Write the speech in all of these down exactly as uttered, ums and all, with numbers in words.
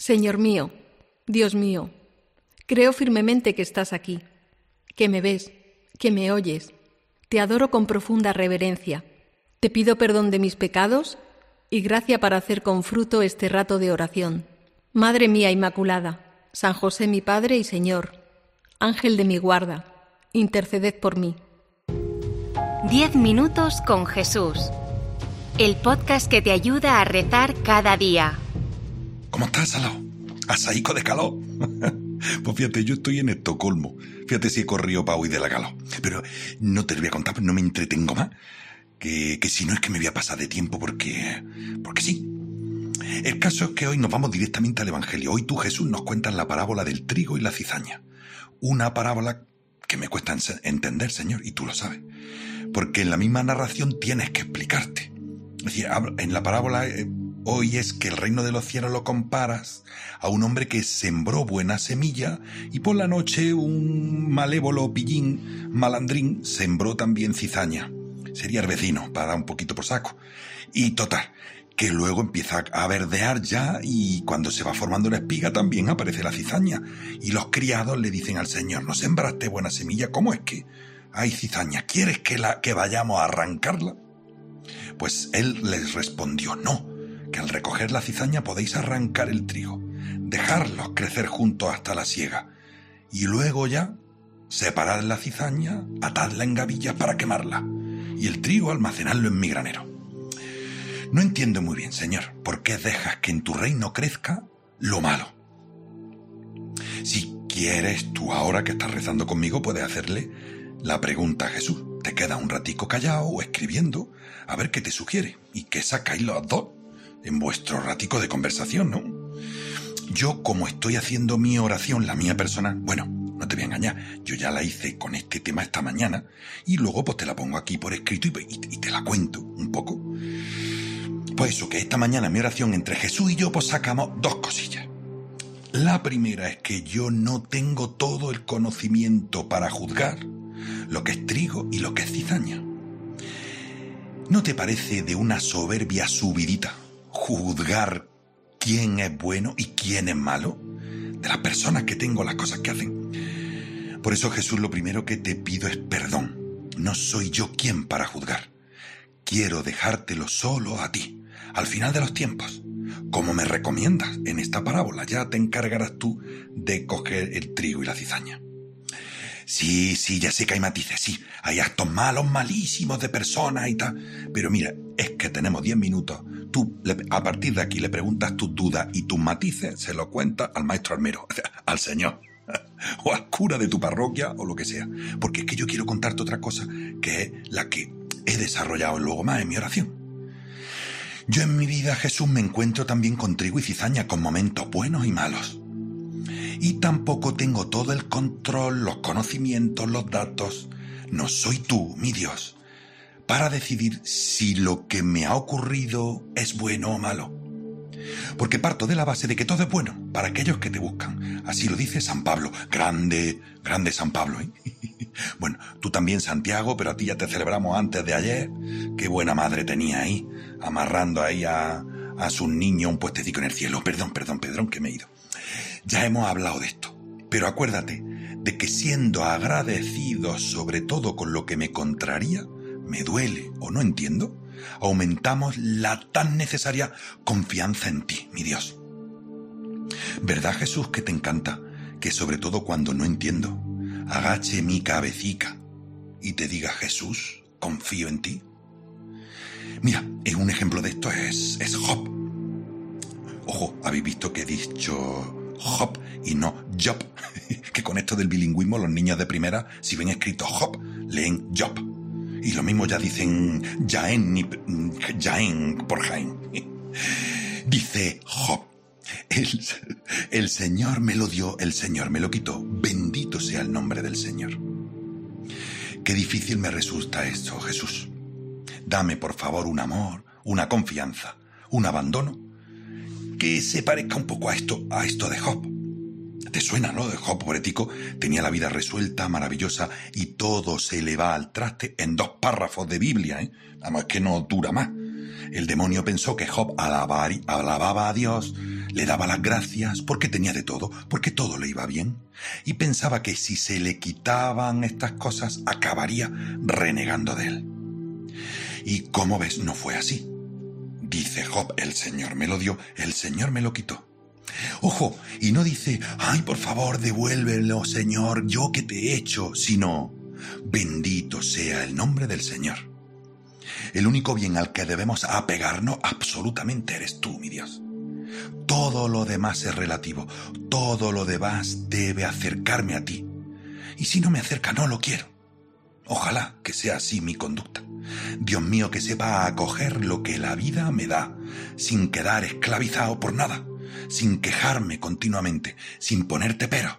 Señor mío, Dios mío, creo firmemente que estás aquí, que me ves, que me oyes. Te adoro con profunda reverencia. Te pido perdón de mis pecados y gracia para hacer con fruto este rato de oración. Madre mía Inmaculada, San José mi Padre y Señor, Ángel de mi guarda, interceded por mí. Diez minutos con Jesús. El podcast que te ayuda a rezar cada día. ¿Cómo estás, Salao? ¿Asaico de calor? Pues fíjate, yo estoy en Estocolmo. Fíjate si he corrido para huir de la calor. Pero no te lo voy a contar, no me entretengo más. Que, que si no es que me voy a pasar de tiempo porque... Porque sí. El caso es que hoy nos vamos directamente al Evangelio. Hoy tú, Jesús, nos cuentas la parábola del trigo y la cizaña. Una parábola que me cuesta entender, Señor, y tú lo sabes. Porque en la misma narración tienes que explicarte. Es decir, en la parábola... Eh, Hoy es que el reino de los cielos lo comparas a un hombre que sembró buena semilla y por la noche un malévolo pillín, malandrín, sembró también cizaña. Sería el vecino, para dar un poquito por saco. Y total, que luego empieza a verdear ya y cuando se va formando la espiga también aparece la cizaña. Y los criados le dicen al Señor, ¿no sembraste buena semilla? ¿Cómo es que hay cizaña? ¿Quieres que, la, que vayamos a arrancarla? Pues él les respondió, no. Que al recoger la cizaña podéis arrancar el trigo, dejarlos crecer juntos hasta la siega, y luego ya separad la cizaña, atadla en gavillas para quemarla, y el trigo almacenadlo en mi granero. No entiendo muy bien, Señor, por qué dejas que en tu reino crezca lo malo. Si quieres, tú ahora que estás rezando conmigo, puedes hacerle la pregunta a Jesús. Te quedas un ratico callado o escribiendo, a ver qué te sugiere, y qué sacáis los dos en vuestro ratico de conversación, ¿no? Yo, como estoy haciendo mi oración, la mía personal, bueno, no te voy a engañar, yo ya la hice con este tema esta mañana y luego pues te la pongo aquí por escrito y, y, y te la cuento un poco. Pues eso, que esta mañana mi oración entre Jesús y yo pues sacamos dos cosillas. La primera es que yo no tengo todo el conocimiento para juzgar lo que es trigo y lo que es cizaña. ¿No te parece de una soberbia subidita juzgar quién es bueno y quién es malo? De las personas que tengo, las cosas que hacen. Por eso, Jesús, lo primero que te pido es perdón. No soy yo quien para juzgar. Quiero dejártelo solo a ti, al final de los tiempos. Como me recomiendas en esta parábola, ya te encargarás tú de coger el trigo y la cizaña. Sí, sí, ya sé que hay matices, sí, hay actos malos, malísimos de personas y tal, pero mira, es que tenemos diez minutos, tú le, a partir de aquí le preguntas tus dudas y tus matices se los cuentas al maestro armero, al Señor, o al cura de tu parroquia o lo que sea, porque es que yo quiero contarte otra cosa que es la que he desarrollado luego más en mi oración. Yo en mi vida, Jesús, me encuentro también con trigo y cizaña, con momentos buenos y malos. Y tampoco tengo todo el control, los conocimientos, los datos. No soy tú, mi Dios, para decidir si lo que me ha ocurrido es bueno o malo. Porque parto de la base de que todo es bueno para aquellos que te buscan. Así lo dice San Pablo. Grande, grande San Pablo, ¿eh? Bueno, tú también, Santiago, pero a ti ya te celebramos antes de ayer. Qué buena madre tenía ahí, amarrando ahí a, a sus niños un puestecico en el cielo. Perdón, perdón, Pedrón, que me he ido. Ya hemos hablado de esto, pero acuérdate de que siendo agradecido sobre todo con lo que me contraría, me duele o no entiendo, aumentamos la tan necesaria confianza en ti, mi Dios. ¿Verdad, Jesús, que te encanta que sobre todo cuando no entiendo, agache mi cabecica y te diga, Jesús, confío en ti? Mira, un ejemplo de esto es, es Job. Ojo, habéis visto que he dicho Job y no Job, que con esto del bilingüismo los niños de primera, si ven escrito Job, leen Job. Y lo mismo ya dicen Jaén, ni Jaén por Jaén. Dice Job, el, el Señor me lo dio, el Señor me lo quitó, bendito sea el nombre del Señor. Qué difícil me resulta esto, Jesús. Dame, por favor, un amor, una confianza, un abandono, que se parezca un poco a esto, a esto de Job. ¿Te suena, no? De Job, pobretico, tenía la vida resuelta, maravillosa, y todo se le va al traste en dos párrafos de Biblia, ¿eh? Además que no dura más. El demonio pensó que Job alabar, alababa a Dios, le daba las gracias porque tenía de todo, porque todo le iba bien, y pensaba que si se le quitaban estas cosas acabaría renegando de él. Y como ves, no fue así. Dice Job, el Señor me lo dio, el Señor me lo quitó. Ojo, y no dice, ay, por favor, devuélvelo, Señor, yo que te he hecho, sino, bendito sea el nombre del Señor. El único bien al que debemos apegarnos absolutamente eres tú, mi Dios. Todo lo demás es relativo, todo lo demás debe acercarme a ti. Y si no me acerca, no lo quiero. Ojalá que sea así mi conducta. Dios mío, que sepa acoger lo que la vida me da, sin quedar esclavizado por nada, sin quejarme continuamente, sin ponerte pero.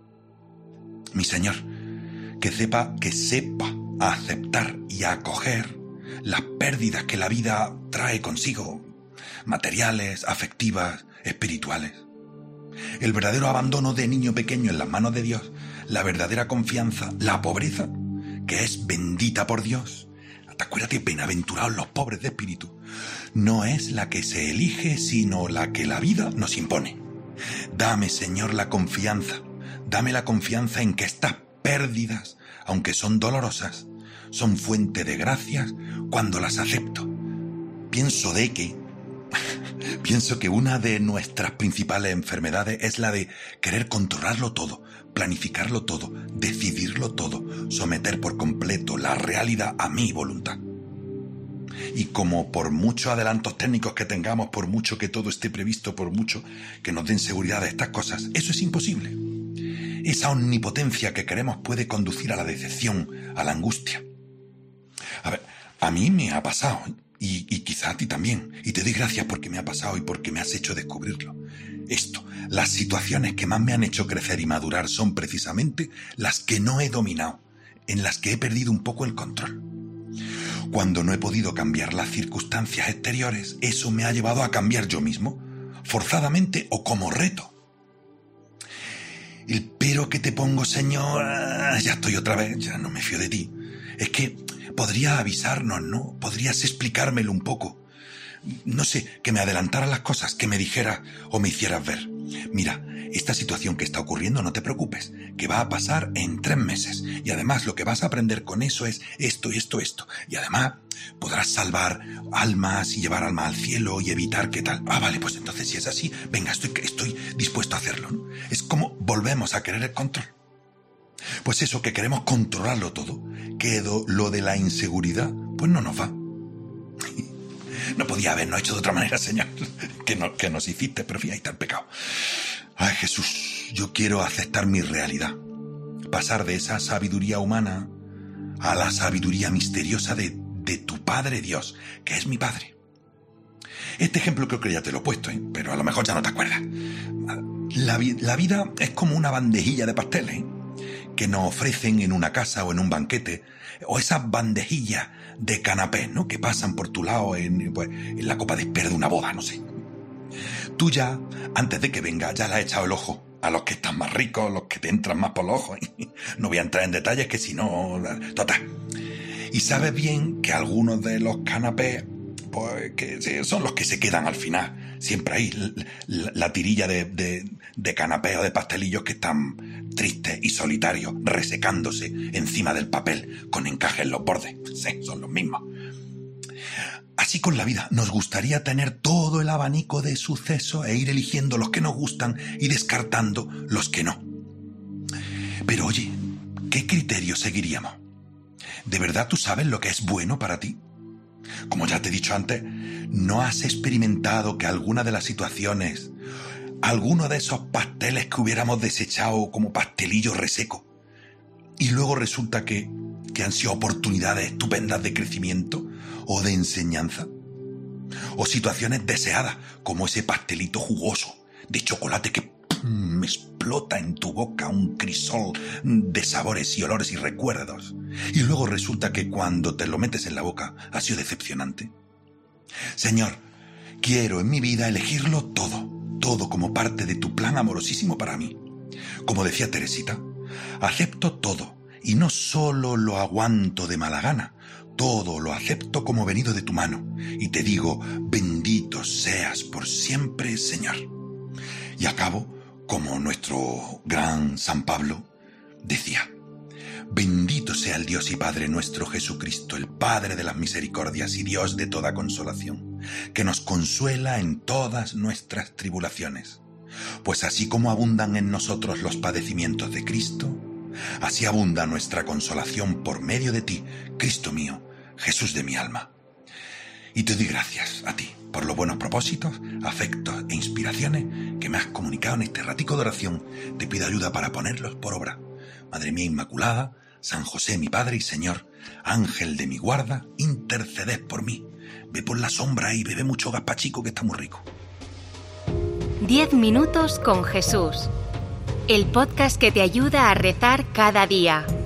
Mi Señor, que sepa, que sepa aceptar y acoger las pérdidas que la vida trae consigo, materiales, afectivas, espirituales. El verdadero abandono de niño pequeño en las manos de Dios, la verdadera confianza, la pobreza, que es bendita por Dios. Acuérdate, bienaventurados los pobres de espíritu. No es la que se elige, sino la que la vida nos impone. Dame, Señor, la confianza. Dame la confianza en que estas pérdidas, aunque son dolorosas, son fuente de gracias cuando las acepto. Pienso de que, pienso que una de nuestras principales enfermedades es la de querer controlarlo todo, planificarlo todo, decidirlo todo, someter por completo la realidad a mi voluntad. Y como por muchos adelantos técnicos que tengamos, por mucho que todo esté previsto, por mucho que nos den seguridad de estas cosas, eso es imposible. Esa omnipotencia que queremos puede conducir a la decepción, a la angustia. A ver, a mí me ha pasado, y, y quizá a ti también, y te doy gracias porque me ha pasado y porque me has hecho descubrirlo. Esto, las situaciones que más me han hecho crecer y madurar son precisamente las que no he dominado, en las que he perdido un poco el control. Cuando no he podido cambiar las circunstancias exteriores, eso me ha llevado a cambiar yo mismo, forzadamente o como reto. El pero que te pongo, Señor, ya estoy otra vez, ya no me fío de ti. Es que podría avisarnos, ¿no? Podrías explicármelo un poco. No sé, que me adelantaras las cosas, que me dijeras o me hicieras ver. Mira, esta situación que está ocurriendo, no te preocupes, que va a pasar en tres meses. Y además lo que vas a aprender con eso es esto, esto, esto. Y además podrás salvar almas y llevar almas al cielo y evitar que tal. Ah, vale, pues entonces si es así, venga, estoy, estoy dispuesto a hacerlo, ¿no? Es como volvemos a querer el control. Pues eso, que queremos controlarlo todo, que lo de la inseguridad, pues no nos va. No podía habernos hecho de otra manera, Señor, que, no, que nos hiciste, pero fíjate, ahí está el pecado. Ay, Jesús, yo quiero aceptar mi realidad, pasar de esa sabiduría humana a la sabiduría misteriosa de, de tu Padre Dios, que es mi Padre. Este ejemplo creo que ya te lo he puesto, ¿eh? Pero a lo mejor ya no te acuerdas. La, la vida es como una bandejilla de pasteles, ¿eh? Que nos ofrecen en una casa o en un banquete, o esas bandejillas de canapés, ¿no? Que pasan por tu lado en, pues, en la copa de espera de una boda, no sé. Tú ya, antes de que venga, ya le has echado el ojo a los que están más ricos, los que te entran más por los ojos. No voy a entrar en detalles que si no... Total. Y sabes bien que algunos de los canapés, pues que son los que se quedan al final. Siempre hay la, la tirilla de, de, de canapés o de pastelillos que están tristes y solitarios, resecándose encima del papel, con encaje en los bordes. Sí, son los mismos. Así con la vida, nos gustaría tener todo el abanico de sucesos e ir eligiendo los que nos gustan y descartando los que no. Pero oye, ¿qué criterio seguiríamos? ¿De verdad tú sabes lo que es bueno para ti? Como ya te he dicho antes, ¿no has experimentado que alguna de las situaciones, alguno de esos pasteles que hubiéramos desechado como pastelillo reseco, y luego resulta que, que han sido oportunidades estupendas de crecimiento o de enseñanza? O situaciones deseadas, como ese pastelito jugoso de chocolate que pum, explota en tu boca un crisol de sabores y olores y recuerdos. Y luego resulta que cuando te lo metes en la boca ha sido decepcionante. Señor, quiero en mi vida elegirlo todo, todo como parte de tu plan amorosísimo para mí. Como decía Teresita, acepto todo y no solo lo aguanto de mala gana, todo lo acepto como venido de tu mano, y te digo, bendito seas por siempre, Señor. Y acabo, como nuestro gran San Pablo decía, bendito sea el Dios y Padre nuestro Jesucristo, el Padre de las misericordias y Dios de toda consolación, que nos consuela en todas nuestras tribulaciones. Pues así como abundan en nosotros los padecimientos de Cristo, así abunda nuestra consolación por medio de ti, Cristo mío, Jesús de mi alma. Y te doy gracias a ti por los buenos propósitos, afectos e inspiraciones que me has comunicado en este ratico de oración. Te pido ayuda para ponerlos por obra. Madre mía Inmaculada, San José mi Padre y Señor, Ángel de mi guarda, interceded por mí. Ve por la sombra y bebe mucho gazpachico que está muy rico. Diez minutos con Jesús. El podcast que te ayuda a rezar cada día.